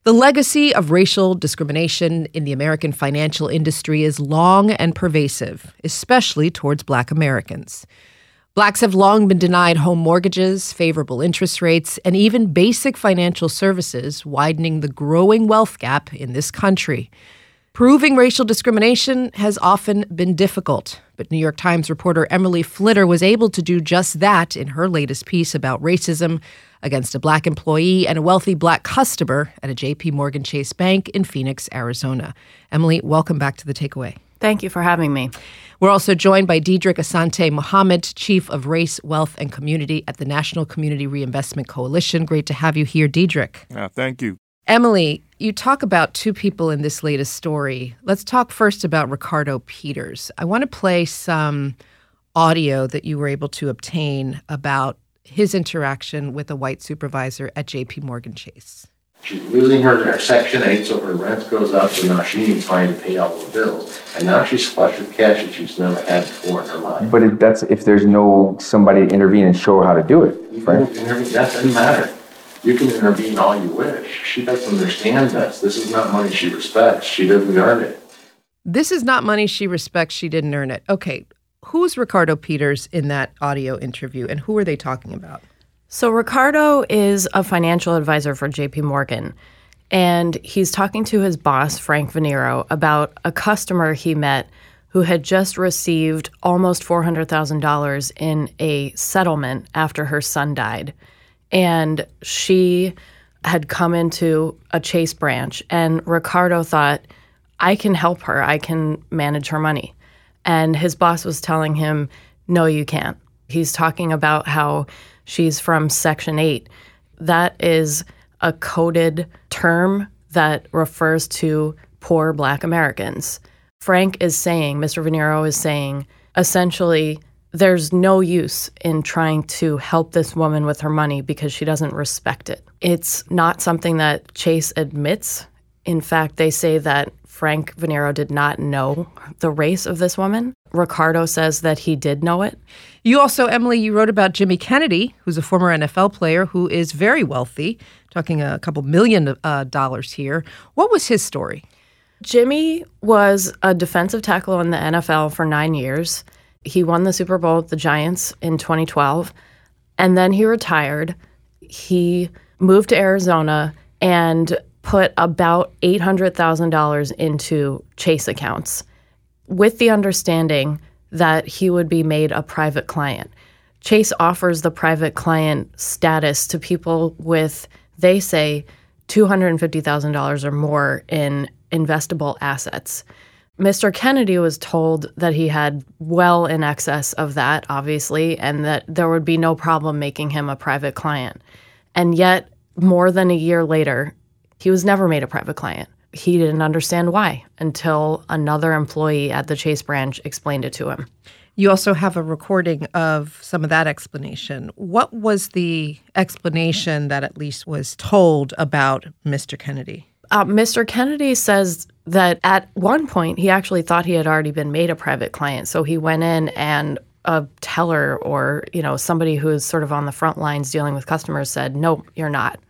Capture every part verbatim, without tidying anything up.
The legacy of racial discrimination in the American financial industry is long and pervasive, especially towards Black Americans. Blacks have long been denied home mortgages, favorable interest rates, and even basic financial services, widening the growing wealth gap in this country. Proving racial discrimination has often been difficult, but New York Times reporter Emily Flitter was able to do just that in her latest piece about racism against a Black employee and a wealthy Black customer at a J P Morgan Chase Bank in Phoenix, Arizona. Emily, welcome back to The Takeaway. Thank you for having me. We're also joined by Diedrich Asante Mohammed, Chief of Race, Wealth, and Community at the National Community Reinvestment Coalition. Great to have you here, Diedrich. Yeah, thank you. Emily, you talk about two people in this latest story. Let's talk first about Ricardo Peters. I want to play some audio that you were able to obtain about his interaction with a white supervisor at J P Morgan Chase. She's losing her, her Section eight, so her rent goes up, so now she needs money to pay all the bills. And now she's flush with cash that she's never had before in her life. But if that's if there's no somebody to intervene and show her how to do it, right? That doesn't matter. You can intervene all you wish. She doesn't understand this. This is not money she respects. She didn't earn it. This is not money she respects. She didn't earn it. Okay, who's Ricardo Peters in that audio interview, and who are they talking about? So Ricardo is a financial advisor for J P Morgan, and he's talking to his boss, Frank Venero, about a customer he met who had just received almost four hundred thousand dollars in a settlement after her son died. And she had come into a Chase branch, and Ricardo thought, I can help her. I can manage her money. And his boss was telling him, no, you can't. He's talking about how she's from Section eight. That is a coded term that refers to poor Black Americans. Frank is saying, Mister Venero is saying, essentially, there's no use in trying to help this woman with her money because she doesn't respect it. It's not something that Chase admits. In fact, they say that Frank Venero did not know the race of this woman. Ricardo says that he did know it. You also, Emily, you wrote about Jimmy Kennedy, who's a former N F L player who is very wealthy, talking a couple million uh, dollars here. What was his story? Jimmy was a defensive tackle in the N F L for nine years. He won the Super Bowl with the Giants in twenty twelve, and then he retired. He moved to Arizona and put about eight hundred thousand dollars into Chase accounts with the understanding that he would be made a private client. Chase offers the private client status to people with, they say, two hundred fifty thousand dollars or more in investable assets. Mister Kennedy was told that he had well in excess of that, obviously, and that there would be no problem making him a private client. And yet, more than a year later, he was never made a private client. He didn't understand why until another employee at the Chase branch explained it to him. You also have a recording of some of that explanation. What was the explanation that at least was told about Mister Kennedy? Uh, Mister Kennedy says that at one point he actually thought he had already been made a private client. So he went in and a teller or, you know, somebody who is sort of on the front lines dealing with customers said, no, you're not.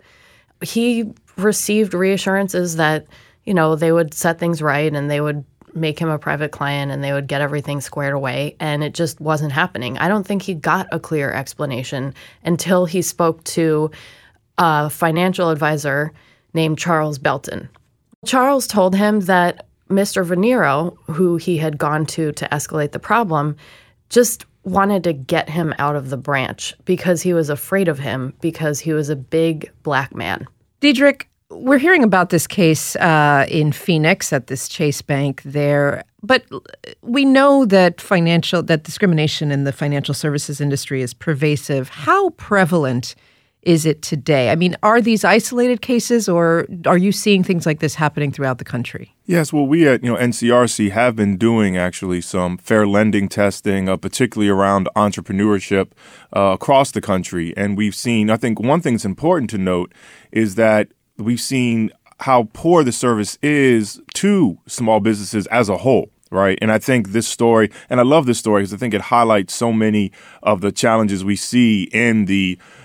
He received reassurances that, you know, they would set things right and they would make him a private client and they would get everything squared away. And it just wasn't happening. I don't think he got a clear explanation until he spoke to a financial advisor named Charles Belton. Charles told him that Mister Venero, who he had gone to to escalate the problem, just wanted to get him out of the branch because he was afraid of him because he was a big Black man. Diedrich, we're hearing about this case uh, in Phoenix at this Chase Bank there, but we know that financial that discrimination in the financial services industry is pervasive. How prevalent is it today? I mean, are these isolated cases, or are you seeing things like this happening throughout the country? Yes, well, we at you know N C R C have been doing actually some fair lending testing, uh, particularly around entrepreneurship uh, across the country. And we've seen, I think one thing that's important to note is that we've seen how poor the service is to small businesses as a whole. Right. And I think this story, and I love this story because I think it highlights so many of the challenges we see in the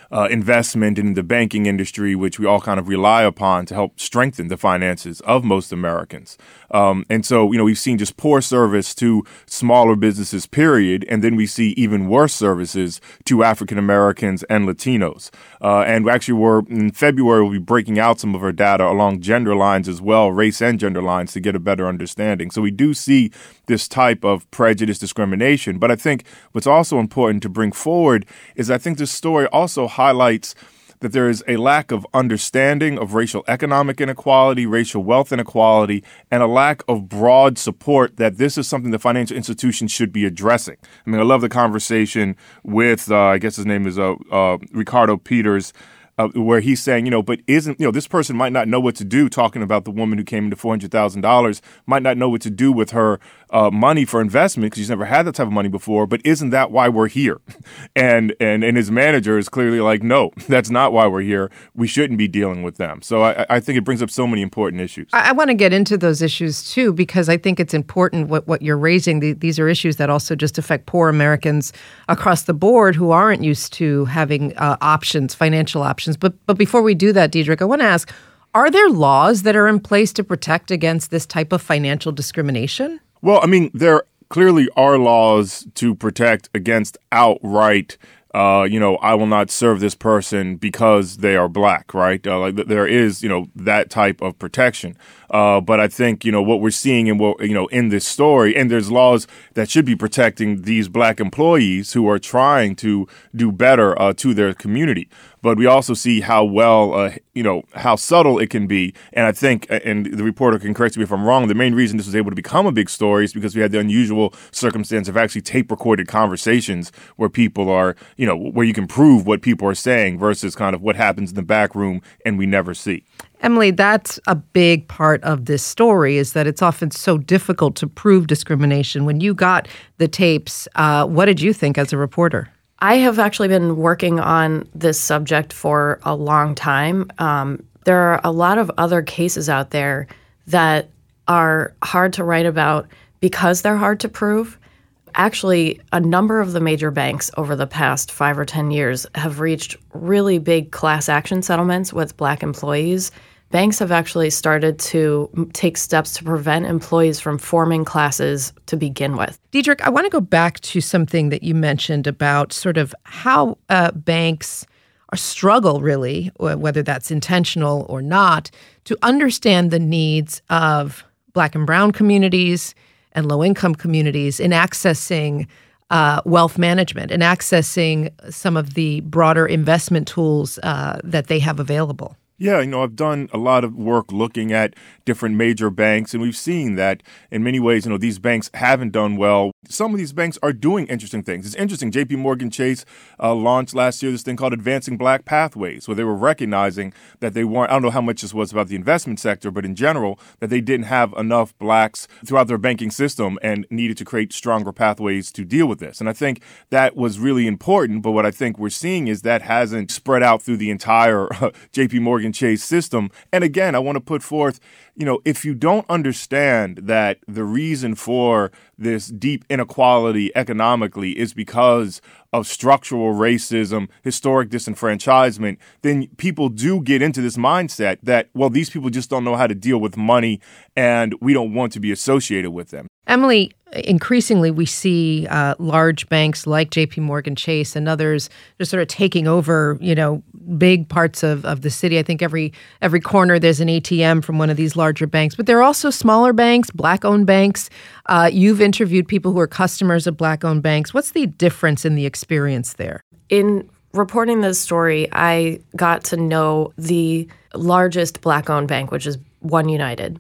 uh, investment in the banking industry, which we all kind of rely upon to help strengthen the finances of most Americans. Um, and so, you know, we've seen just poor service to smaller businesses, period. And then we see even worse services to African Americans and Latinos. Uh, and actually, we're in February, we'll be breaking out some of our data along gender lines as well, race and gender lines, to get a better understanding. So we do see this type of prejudice, discrimination. But I think what's also important to bring forward is I think this story also highlights that there is a lack of understanding of racial economic inequality, racial wealth inequality, and a lack of broad support that this is something the financial institutions should be addressing. I mean, I love the conversation with, uh, I guess his name is uh, uh, Ricardo Peters, Uh, where he's saying, you know, but isn't, you know, this person might not know what to do, talking about the woman who came into four hundred thousand dollars, might not know what to do with her uh, money for investment because she's never had that type of money before, but isn't that why we're here? And, and, and his manager is clearly like, no, that's not why we're here. We shouldn't be dealing with them. So I, I think it brings up so many important issues. I, I want to get into those issues too, because I think it's important what, what you're raising. The, these are issues that also just affect poor Americans across the board who aren't used to having uh, options, financial options. But but before we do that, Diedrich, I want to ask, are there laws that are in place to protect against this type of financial discrimination? Well, I mean, there clearly are laws to protect against outright Uh, you know, I will not serve this person because they are black, right? Uh, like there is, you know, that type of protection. Uh, but I think, you know, what we're seeing in what, you know, in this story, and there's laws that should be protecting these black employees who are trying to do better uh, to their community. But we also see how well, uh, you know, how subtle it can be. And I think, and the reporter can correct me if I'm wrong, the main reason this was able to become a big story is because we had the unusual circumstance of actually tape recorded conversations where people are, you know, where you can prove what people are saying versus kind of what happens in the back room and we never see. Emily, that's a big part of this story, is that it's often so difficult to prove discrimination. When you got the tapes, uh, what did you think as a reporter? I have actually been working on this subject for a long time. Um, there are a lot of other cases out there that are hard to write about because they're hard to prove. Actually, a number of the major banks over the past five or ten years have reached really big class action settlements with black employees. Banks have actually started to take steps to prevent employees from forming classes to begin with. Diedrich, I want to go back to something that you mentioned about sort of how uh, banks are struggle, really, whether that's intentional or not, to understand the needs of black and brown communities and low-income communities in accessing uh, wealth management and accessing some of the broader investment tools uh, that they have available. Yeah, you know, I've done a lot of work looking at different major banks, and we've seen that in many ways, you know, these banks haven't done well. Some of these banks are doing interesting things. It's interesting. J P Morgan Chase uh, launched last year this thing called Advancing Black Pathways, where they were recognizing that they weren't, I don't know how much this was about the investment sector, but in general, that they didn't have enough blacks throughout their banking system and needed to create stronger pathways to deal with this. And I think that was really important. But what I think we're seeing is that hasn't spread out through the entire uh, J P Morgan Chase system. And again, I want to put forth, you know, if you don't understand that the reason for this deep inequality economically is because of structural racism, historic disenfranchisement, then people do get into this mindset that, well, these people just don't know how to deal with money and we don't want to be associated with them. Emily, increasingly we see uh, large banks like J P Morgan Chase and others just sort of taking over, you know, big parts of, of the city. I think every every corner there's an A T M from one of these larger banks. But there are also smaller banks, black-owned banks. Uh, you've interviewed people who are customers of black-owned banks. What's the difference in the experience there? In reporting this story, I got to know the largest black-owned bank, which is One United.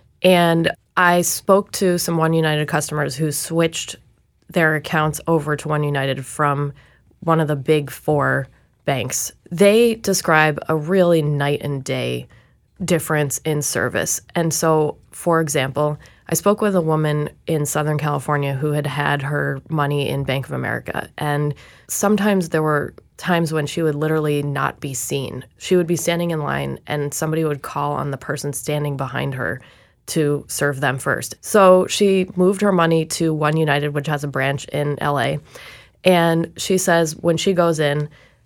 And I spoke to some One United customers who switched their accounts over to One United from one of the big four banks. They describe a really night and day difference in service. And so, for example, I spoke with a woman in Southern California who had had her money in Bank of America. And sometimes there were times when she would literally not be seen. She would be standing in line and somebody would call on the person standing behind her to serve them first. So she moved her money to One United, which has a branch in L A. And she says when she goes in,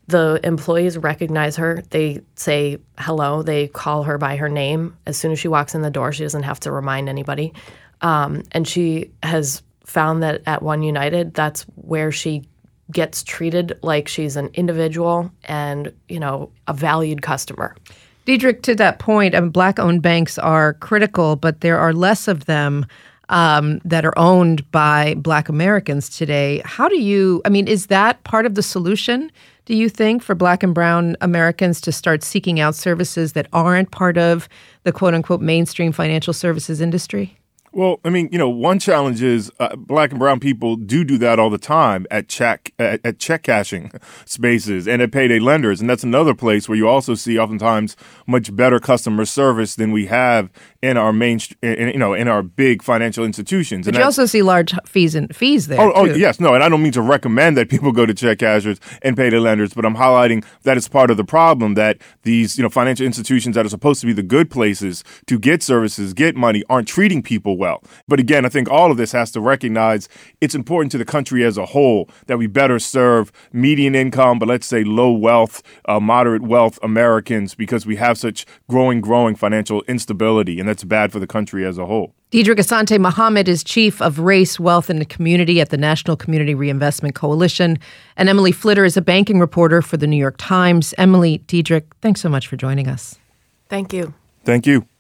The employees recognize her. They say hello. They call her by her name. As soon as she walks in the door, she doesn't have to remind anybody. Um, and she has found that at One United, that's where she gets treated like she's an individual and, you know, a valued customer. Diedrich, to that point, I mean, Black-owned banks are critical, but there are less of them um, that are owned by Black Americans today. How do you, I mean, is that part of the solution, do you think, for Black and brown Americans to start seeking out services that aren't part of the quote-unquote mainstream financial services industry? Well, I mean, you know, one challenge is uh, Black and brown people do do that all the time at check at, at check cashing spaces and at payday lenders, and that's another place where you also see oftentimes much better customer service than we have in our main, in, you know, in our big financial institutions. But and you also see large fees and fees there. Oh, oh, too. yes, no, and I don't mean to recommend that people go to check cashers and payday lenders, but I'm highlighting that it's part of the problem that these, you know, financial institutions that are supposed to be the good places to get services, get money, aren't treating people well. Well. But again, I think all of this has to recognize it's important to the country as a whole that we better serve median income, but let's say low wealth, uh, moderate wealth Americans, because we have such growing, growing financial instability, and that's bad for the country as a whole. Diedrich Asante Muhammad is Chief of Race, Wealth, and Community at the National Community Reinvestment Coalition. And Emily Flitter is a banking reporter for the New York Times. Emily, Diedrich, thanks so much for joining us. Thank you. Thank you.